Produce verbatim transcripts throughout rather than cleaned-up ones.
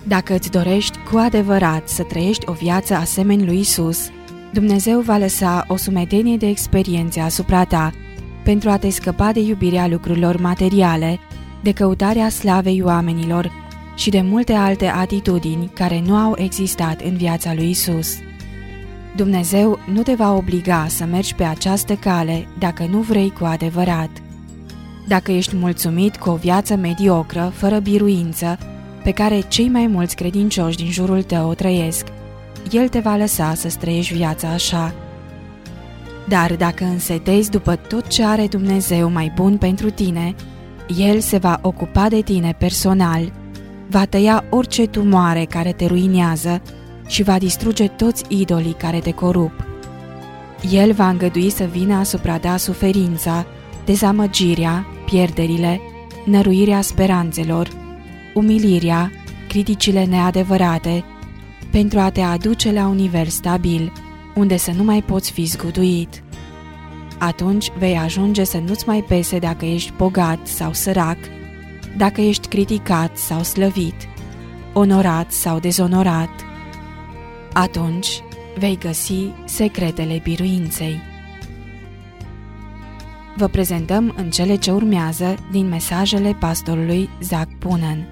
Dacă îți dorești cu adevărat să trăiești o viață asemeni lui Isus, Dumnezeu va lăsa o sumedenie de experiențe asupra ta pentru a te scăpa de iubirea lucrurilor materiale, de căutarea slavei oamenilor și de multe alte atitudini care nu au existat în viața lui Isus. Dumnezeu nu te va obliga să mergi pe această cale dacă nu vrei cu adevărat. Dacă ești mulțumit cu o viață mediocră, fără biruință, pe care cei mai mulți credincioși din jurul tău o trăiesc, El te va lăsa să-ți trăiești viața așa. Dar dacă însetezi după tot ce are Dumnezeu mai bun pentru tine, El se va ocupa de tine personal, va tăia orice tumoare care te ruinează și va distruge toți idolii care te corup. El va îngădui să vină asupra ta suferința, dezamăgirea, pierderile, năruirea speranțelor, umilirea, criticile neadevărate, pentru a te aduce la un nivel stabil, unde să nu mai poți fi zguduit. Atunci vei ajunge să nu-ți mai pese dacă ești bogat sau sărac, dacă ești criticat sau slăvit, onorat sau dezonorat. Atunci vei găsi secretele biruinței. Vă prezentăm în cele ce urmează din mesajele pastorului Zac Poonen.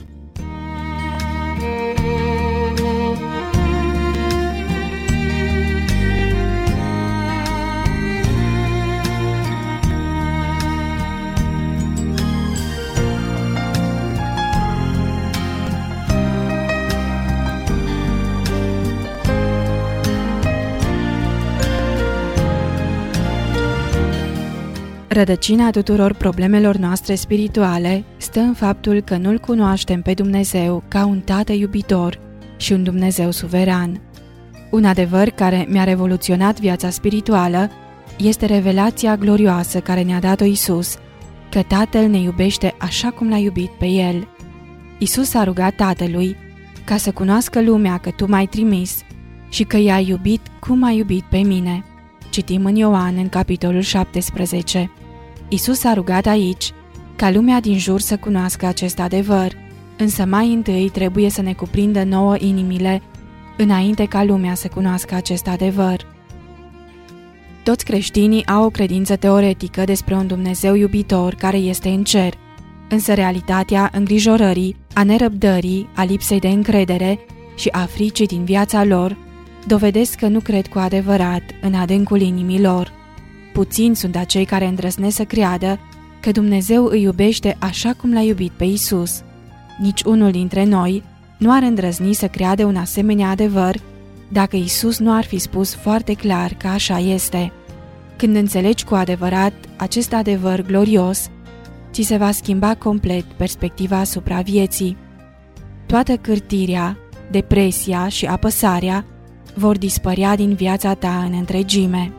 Rădăcina tuturor problemelor noastre spirituale stă în faptul că nu-L cunoaștem pe Dumnezeu ca un Tată iubitor și un Dumnezeu suveran. Un adevăr care mi-a revoluționat viața spirituală este revelația glorioasă care ne-a dat-o Isus, că Tatăl ne iubește așa cum L-a iubit pe El. Isus a rugat Tatălui ca să cunoască lumea că Tu m-ai trimis și că i-ai iubit cum ai iubit pe mine. Citim în Ioan, în capitolul șaptesprezece. Isus a rugat aici ca lumea din jur să cunoască acest adevăr, însă mai întâi trebuie să ne cuprindă nouă inimile înainte ca lumea să cunoască acest adevăr. Toți creștinii au o credință teoretică despre un Dumnezeu iubitor care este în cer, însă realitatea îngrijorării, a nerăbdării, a lipsei de încredere și a fricii din viața lor dovedesc că nu cred cu adevărat în adâncul inimii lor. Puțini sunt acei care îndrăznesc să creadă că Dumnezeu îi iubește așa cum L-a iubit pe Isus. Nici unul dintre noi nu ar îndrăzni să creadă un asemenea adevăr dacă Isus nu ar fi spus foarte clar că așa este. Când înțelegi cu adevărat acest adevăr glorios, ți se va schimba complet perspectiva asupra vieții. Toată cârtirea, depresia și apăsarea vor dispărea din viața ta în întregime.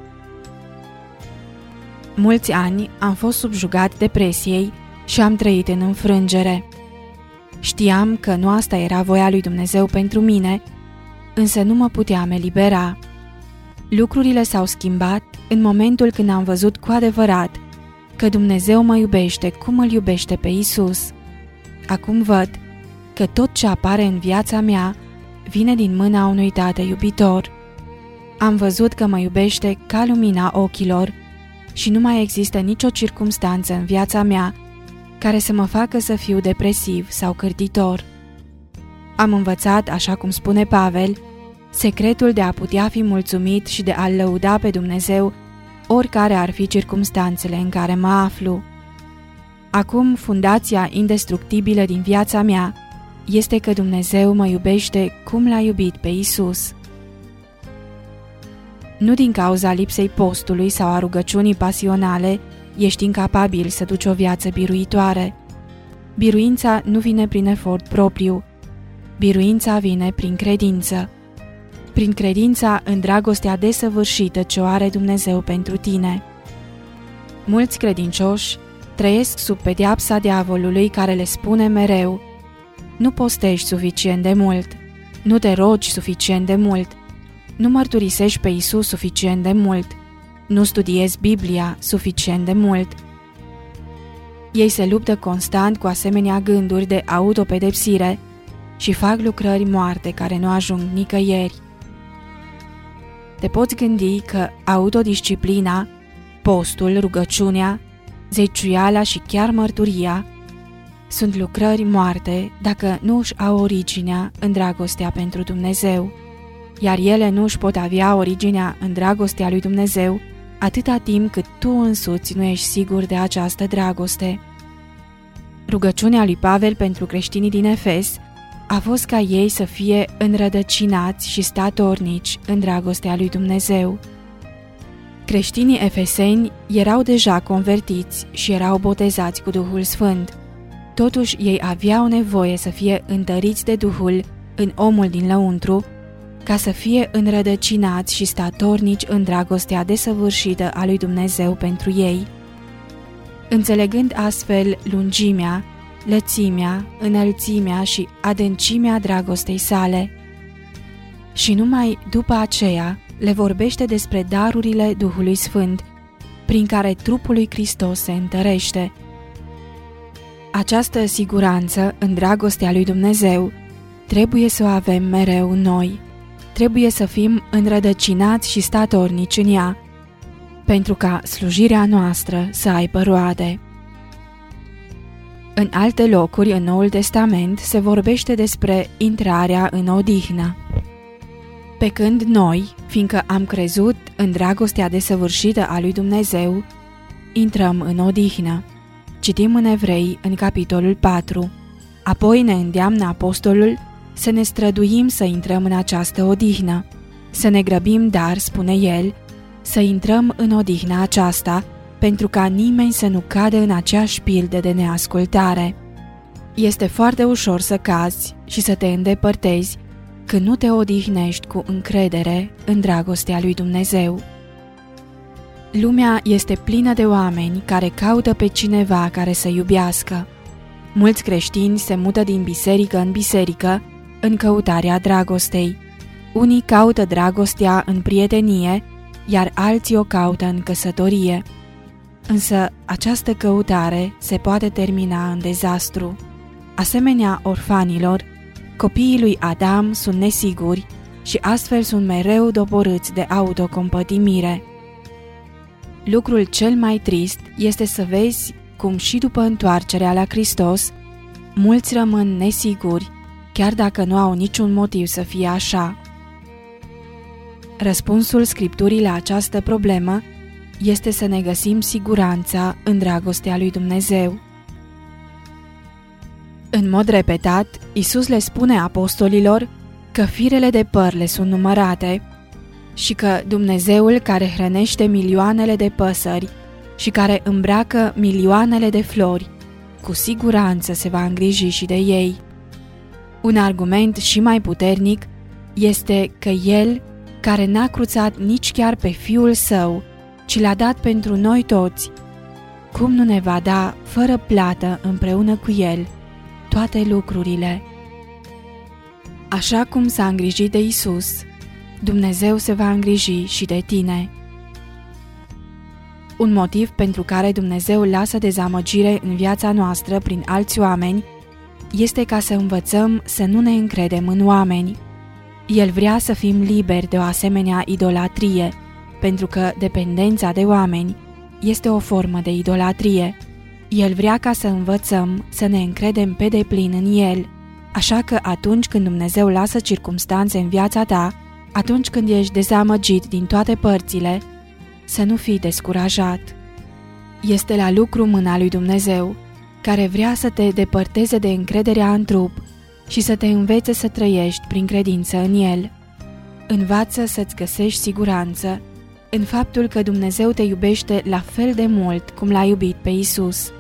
Mulți ani am fost subjugat depresiei și am trăit în înfrângere. Știam că nu asta era voia lui Dumnezeu pentru mine, însă nu mă puteam elibera. Lucrurile s-au schimbat în momentul când am văzut cu adevărat că Dumnezeu mă iubește cum îl iubește pe Isus. Acum văd că tot ce apare în viața mea vine din mâna unui Tată iubitor. Am văzut că mă iubește ca lumina ochilor și nu mai există nicio circumstanță în viața mea care să mă facă să fiu depresiv sau cârtitor. Am învățat, așa cum spune Pavel, secretul de a putea fi mulțumit și de a-L lăuda pe Dumnezeu oricare ar fi circumstanțele în care mă aflu. Acum, fundația indestructibilă din viața mea este că Dumnezeu mă iubește cum L-a iubit pe Isus. Nu din cauza lipsei postului sau a rugăciunii pasionale ești incapabil să duci o viață biruitoare. Biruința nu vine prin efort propriu. Biruința vine prin credință. Prin credința în dragostea desăvârșită ce o are Dumnezeu pentru tine. Mulți credincioși trăiesc sub pedeapsa diavolului care le spune mereu: nu postești suficient de mult, nu te rogi suficient de mult, nu mărturisești pe Isus suficient de mult, nu studiezi Biblia suficient de mult. Ei se luptă constant cu asemenea gânduri de autopedepsire, și fac lucrări moarte care nu ajung nicăieri. Te poți gândi că autodisciplina, postul, rugăciunea, zeciuiala și chiar mărturia sunt lucrări moarte dacă nu își au originea în dragostea pentru Dumnezeu, iar ele nu își pot avea originea în dragostea lui Dumnezeu atâta timp cât tu însuți nu ești sigur de această dragoste. Rugăciunea lui Pavel pentru creștinii din Efes a fost ca ei să fie înrădăcinați și statornici în dragostea lui Dumnezeu. Creștinii efeseni erau deja convertiți și erau botezați cu Duhul Sfânt. Totuși, ei aveau nevoie să fie întăriți de Duhul în omul din lăuntru, ca să fie înrădăcinați și statornici în dragostea desăvârșită a lui Dumnezeu pentru ei. Înțelegând astfel lungimea, lățimea, înălțimea și adâncimea dragostei sale. Și numai după aceea le vorbește despre darurile Duhului Sfânt, prin care trupul lui Hristos se întărește. Această siguranță în dragostea lui Dumnezeu trebuie să o avem mereu noi. Trebuie să fim înrădăcinați și statornici în ea, pentru ca slujirea noastră să aibă roade. În alte locuri în Noul Testament se vorbește despre intrarea în odihnă. Pe când noi, fiindcă am crezut în dragostea desăvârșită a lui Dumnezeu, intrăm în odihnă. Citim în Evrei, în capitolul patru. Apoi ne îndeamnă apostolul să ne străduim să intrăm în această odihnă. Să ne grăbim, dar, spune el, să intrăm în odihna aceasta, pentru ca nimeni să nu cadă în aceeași pildă de neascultare. Este foarte ușor să cazi și să te îndepărtezi când nu te odihnești cu încredere în dragostea lui Dumnezeu. Lumea este plină de oameni care caută pe cineva care să iubească. Mulți creștini se mută din biserică în biserică în căutarea dragostei. Unii caută dragostea în prietenie, iar alții o caută în căsătorie. Însă această căutare se poate termina în dezastru. Asemenea orfanilor, copiii lui Adam sunt nesiguri și astfel sunt mereu doborâți de autocompătimire. Lucrul cel mai trist este să vezi cum și după întoarcerea la Hristos, mulți rămân nesiguri, chiar dacă nu au niciun motiv să fie așa. Răspunsul Scripturii la această problemă este să ne găsim siguranța în dragostea lui Dumnezeu. În mod repetat, Iisus le spune apostolilor că firele de păr le sunt numărate și că Dumnezeul care hrănește milioanele de păsări și care îmbracă milioanele de flori, cu siguranță se va îngriji și de ei. Un argument și mai puternic este că El, care n-a cruțat nici chiar pe Fiul Său, ci l-a dat pentru noi toți, cum nu ne va da fără plată împreună cu El toate lucrurile? Așa cum s-a îngrijit de Iisus, Dumnezeu se va îngriji și de tine. Un motiv pentru care Dumnezeu lasă dezamăgire în viața noastră prin alți oameni este ca să învățăm să nu ne încredem în oameni. El vrea să fim liberi de o asemenea idolatrie, pentru că dependența de oameni este o formă de idolatrie. El vrea ca să învățăm să ne încredem pe deplin în El, așa că atunci când Dumnezeu lasă circumstanțe în viața ta, atunci când ești dezamăgit din toate părțile, să nu fii descurajat. Este la lucru mâna lui Dumnezeu, care vrea să te depărteze de încrederea în trup și să te învețe să trăiești prin credință în El. Învață să-ți găsești siguranță în faptul că Dumnezeu te iubește la fel de mult cum l-a iubit pe Iisus.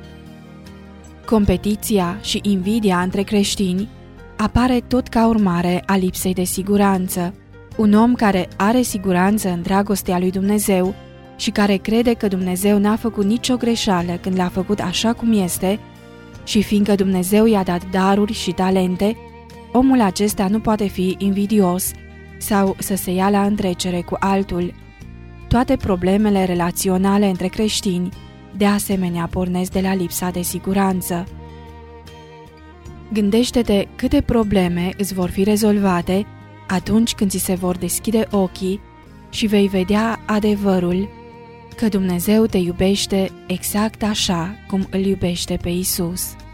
Competiția și invidia între creștini apare tot ca urmare a lipsei de siguranță. Un om care are siguranță în dragostea lui Dumnezeu și care crede că Dumnezeu n-a făcut nicio greșeală când l-a făcut așa cum este și fiindcă Dumnezeu i-a dat daruri și talente, omul acesta nu poate fi invidios sau să se ia la întrecere cu altul. Toate problemele relaționale între creștini de asemenea pornesc de la lipsa de siguranță. Gândește-te câte probleme îți vor fi rezolvate atunci când ți se vor deschide ochii și vei vedea adevărul că Dumnezeu te iubește exact așa cum îl iubește pe Isus.